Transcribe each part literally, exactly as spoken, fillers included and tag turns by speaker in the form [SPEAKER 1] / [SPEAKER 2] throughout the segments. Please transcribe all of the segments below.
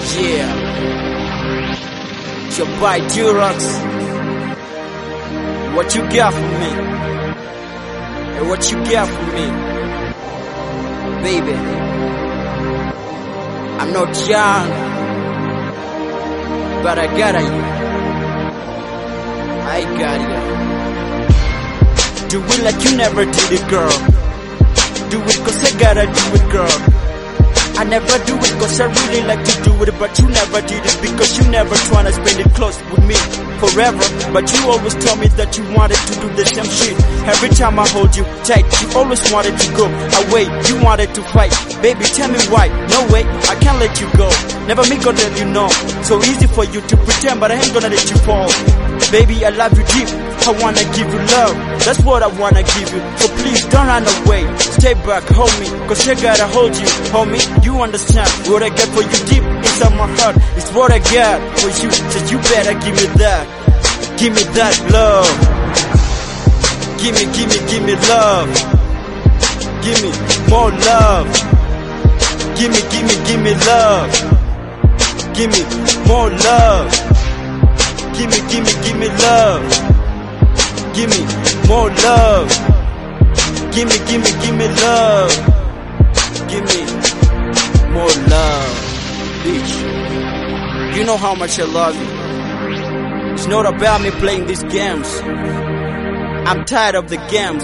[SPEAKER 1] Yeah, it's your boy Durox. What you got for me? And what you got for me? Baby, I'm not young, but I got you. I got you. Do it like you never did it, girl. Do it cause I gotta do it, girl. I never do it cause I really like to do it, but you never did it because you never tryna spend it close with me forever. But you always told me that you wanted to do the same shit. Every time I hold you tight, you always wanted to go away. You wanted to fight, baby, tell me why. No way, I can't let you go. Never me gonna let you know. So easy for you to pretend, but I ain't gonna let you fall. Baby, I love you deep, I wanna give you love. That's what I wanna give you, so please don't run away. Stay back, hold me, cause I gotta hold you. Homie, you understand what I got for you deep inside my heart. It's what I got for you, so you better give me that. Give me that love. Give me, give me, give me love. Give me more love. Give me, give me, give me love. Give me more love. Give me, give me, give me love. Give me more love. Give me, give me, give me love. Give me more love. Bitch, you know how much I love you. It's not about me playing these games. I'm tired of the games.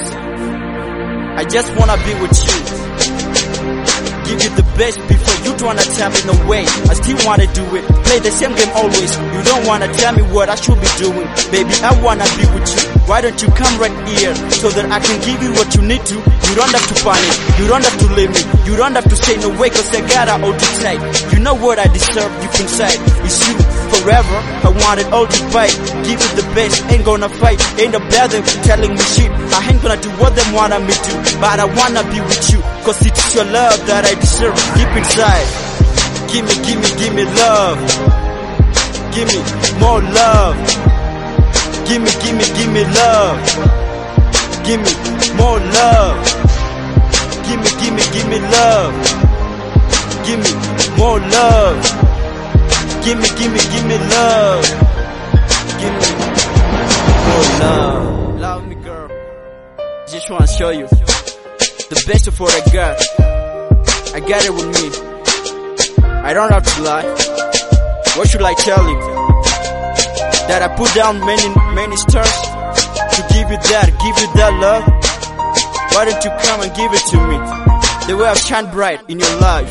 [SPEAKER 1] I just wanna be with you. Give you the best before you tryna tell me no way. I still wanna do it. Play the same game always. You don't wanna tell me what I should be doing. Baby, I wanna be with you. Why don't you come right here so that I can give you what you need to? You don't have to panic. You don't have to leave me. You don't have to say no way cause I gotta hold you tight. You know what I deserve deep inside. It's you forever. I want it all to fight. Give you the best. Ain't gonna fight. Ain't about them telling me shit. I ain't gonna do what them wanna me do. But I wanna be with you cause it's your love that I deserve deep inside. Give me, give me, give me love. Give me more love. Give me, give me, give me love. Give me more love. Give me, give me, give me love. Give me more love. Give me, give me, give me love. Give me more love. Love me, girl. Just wanna show you the best of what I got. I got it with me. I don't have to lie. What should I tell you? That I put down many, many stars to give you that, give you that love. Why don't you come and give it to me? The way I've shined bright in your life.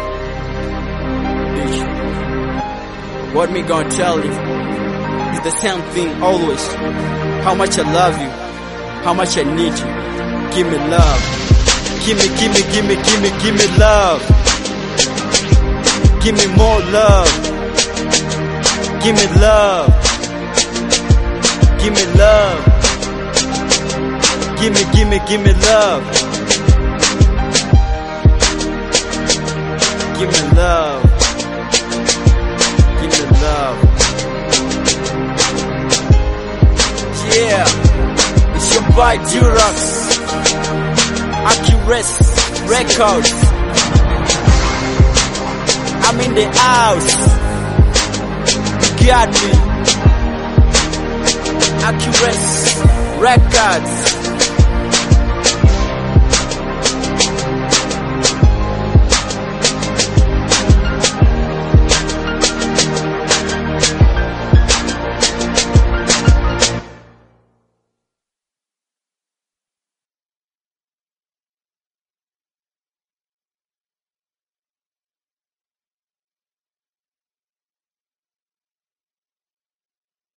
[SPEAKER 1] Bitch, what me gonna tell you? It's the same thing always. How much I love you, how much I need you. Give me love. Give me, give me, give me, give me, give me love. Give me more love. Give me love. Give me love. Give me, give me, give me love. Give me love. Give me love. Yeah, it's your boy Durox. Accurate Records. I'm in the house. You got me. Accurate Records.